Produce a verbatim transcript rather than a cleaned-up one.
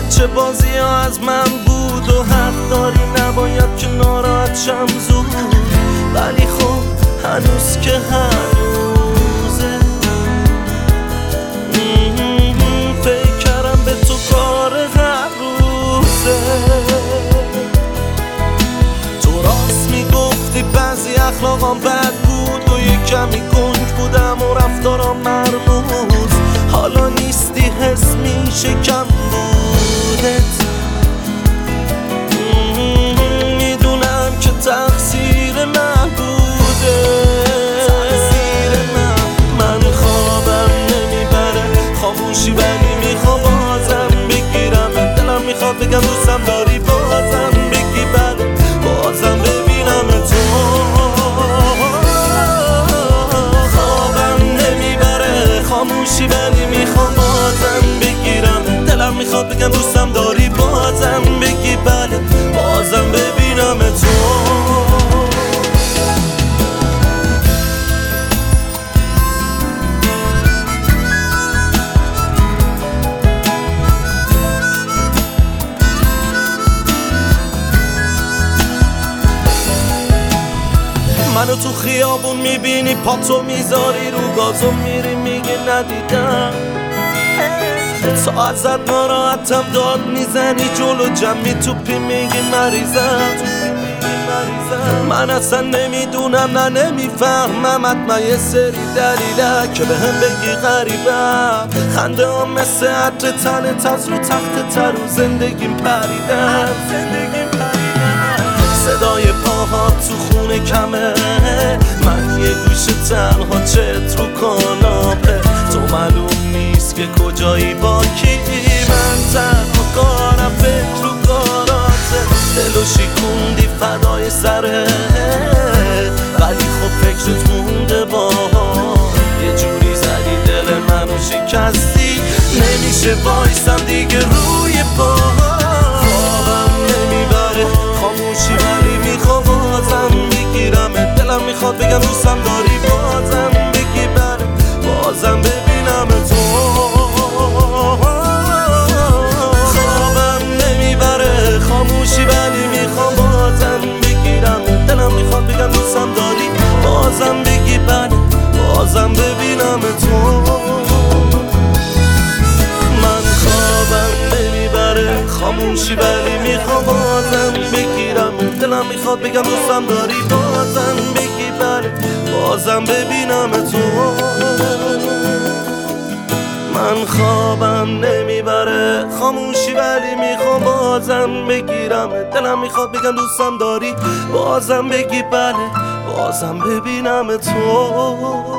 بچه بازی ها از من بود و حق داری نباید که ناراحت شم زود، ولی خب هنوز که هنوزه فکر کردم به تو کار هر روزه. تو راست میگفتی بعضی اخلاقام بد بود و یک کمی گنگ بودم و رفتارم مرموز، حالا نیستی حس میشه کم بودت. میدونم که تقصیر من بوده، من خوابم نمیبره خاموشی ولی میخوام بازم بگیرم، دلم میخواد بگم دوستم داری بازم بگی بله، بازم ببینم تو. خوابم نمیبره خاموشی ولی میخوام بازم بگیرم، دلم میخواد بگم دوستم داری بازم بگی بله، بازم ببینم تو. منو تو خیابون میبینی پاتو میذاری رو گازو میری میگی ندیدم، تا ازت ناراحتم داد میزنی جلو جمعی توپی میگی مریضم. من اصلا نمیدونم نه نمیفهمم، حتما یه سری دلیله که به هم بگی غریبم. خنده هم مثل عطر تنت از رو تخت تر و زندگیم پریدم. صدای پاها تو خونه کمه، من یه گوشه تنها چت رو کاناپه، تو معلوم نیست که کجایی با کی، من تنها کارم فکر رو کاراته، دلو شیکوندی فدای سره، ولی خب فکرت مونده با یه جوری زدی دل منو شکستی، نمیشه وایسم دیگه روی پا. خوابم نمیبره خاموشی ولی میخوام بازم بگیرم، دلم میخواد بگم دوستم داری بازم بگی بله، بازم ببینم تو. خوابم نمیبره خاموشی ولی میخوام بازم بگیرم، دلم میخواد بگم دوستم داری بازم بگی بله، بازم ببینم تو. من خوابم نمیبره خاموشی ولی میخوام بازم بگیرم، دلم میخواد بگم دوستم داری بازم بگی بله، بازم ببینم تو. من خوابم نمیبره خاموشی ولی میخوام بازم بگیرم، دلم میخواد بگم دوستم داری بازم بگی بله، بازم ببینم تو.